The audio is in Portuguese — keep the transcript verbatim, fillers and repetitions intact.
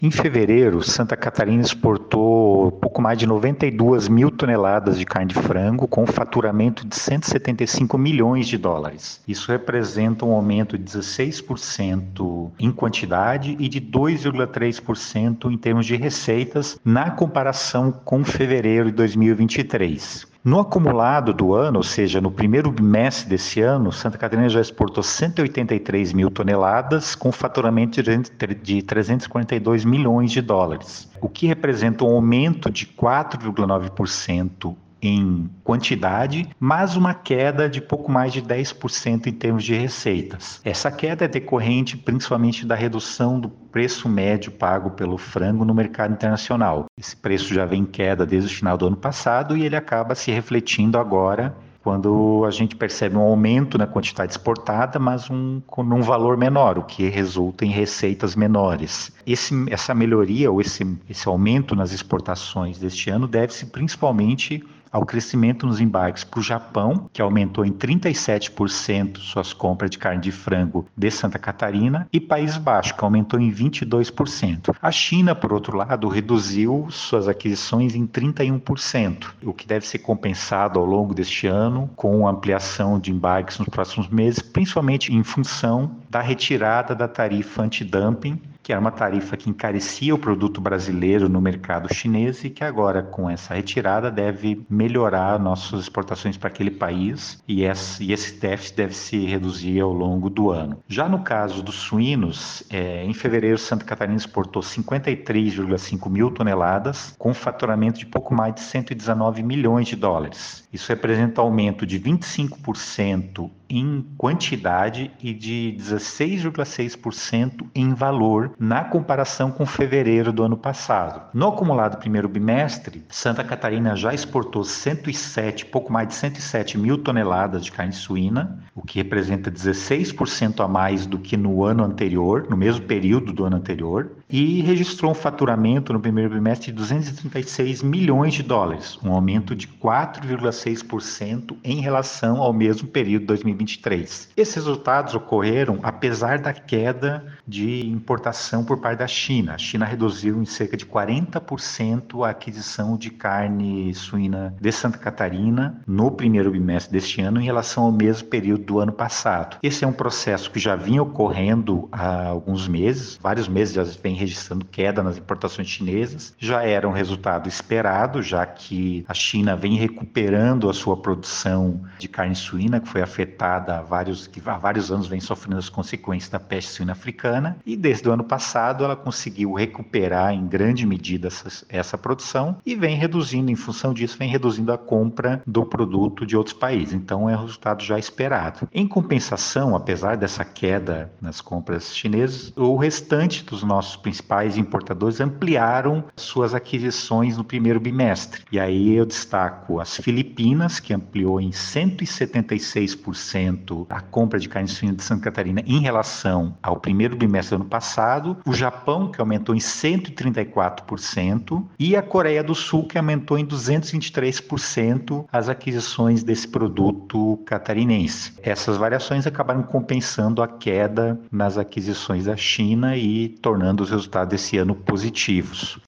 Em fevereiro, Santa Catarina exportou pouco mais de noventa e duas mil toneladas de carne de frango, com um faturamento de cento e setenta e cinco milhões de dólares. Isso representa um aumento de dezesseis por cento em quantidade e de dois vírgula três por cento em termos de receitas, na comparação com fevereiro de dois mil e vinte e três. No acumulado do ano, ou seja, no primeiro bimestre desse ano, Santa Catarina já exportou cento e oitenta e três mil toneladas, com faturamento de trezentos e quarenta e dois milhões de dólares, o que representa um aumento de quatro vírgula nove por cento em quantidade, mas uma queda de pouco mais de dez por cento em termos de receitas. Essa queda é decorrente principalmente da redução do preço médio pago pelo frango no mercado internacional. Esse preço já vem em queda desde o final do ano passado e ele acaba se refletindo agora quando a gente percebe um aumento na quantidade exportada, mas um, com um valor menor, o que resulta em receitas menores. Esse, essa melhoria ou esse, esse aumento nas exportações deste ano deve-se principalmente ao crescimento nos embarques para o Japão, que aumentou em trinta e sete por cento suas compras de carne de frango de Santa Catarina, e País Baixo, que aumentou em vinte e dois por cento. A China, por outro lado, reduziu suas aquisições em trinta e um por cento, o que deve ser compensado ao longo deste ano com a ampliação de embarques nos próximos meses, principalmente em função da retirada da tarifa antidumping, que era uma tarifa que encarecia o produto brasileiro no mercado chinês e que agora, com essa retirada, deve melhorar nossas exportações para aquele país, e esse, e esse déficit deve se reduzir ao longo do ano. Já no caso dos suínos, é, em fevereiro, Santa Catarina exportou cinquenta e três vírgula cinco mil toneladas, com faturamento de pouco mais de cento e dezenove milhões de dólares. Isso representa aumento de vinte e cinco por cento em quantidade e de dezesseis vírgula seis por cento em valor na comparação com fevereiro do ano passado. No acumulado primeiro bimestre, Santa Catarina já exportou cento e sete, pouco mais de cento e sete mil toneladas de carne suína, o que representa dezesseis por cento a mais do que no ano anterior, no mesmo período do ano anterior, e registrou um faturamento no primeiro bimestre de duzentos e trinta e seis milhões de dólares, um aumento de quatro vírgula seis por cento em relação ao mesmo período de dois mil e vinte e três. Esses resultados ocorreram apesar da queda de importação por parte da China. A China reduziu em cerca de quarenta por cento a aquisição de carne suína de Santa Catarina no primeiro bimestre deste ano em relação ao mesmo período do ano passado. Esse é um processo que já vinha ocorrendo há alguns meses, vários meses já vem registrando queda nas importações chinesas. Já era um resultado esperado, já que a China vem recuperando a sua produção de carne suína, que foi afetada há vários, que há vários anos vem sofrendo as consequências da peste suína africana, e desde o ano passado ela conseguiu recuperar em grande medida essa, essa produção e vem reduzindo, em função disso, vem reduzindo a compra do produto de outros países. Então é um resultado já esperado. Em compensação, apesar dessa queda nas compras chinesas, o restante dos nossos principais importadores ampliaram suas aquisições no primeiro bimestre. E aí eu destaco as Filipinas, que ampliou em cento e setenta e seis por cento a compra de carne suína de Santa Catarina em relação ao primeiro bimestre do ano passado, o Japão, que aumentou em cento e trinta e quatro por cento, e a Coreia do Sul, que aumentou em duzentos e vinte e três por cento as aquisições desse produto catarinense. Essas variações acabaram compensando a queda nas aquisições da China e tornando os resultados desse ano positivos.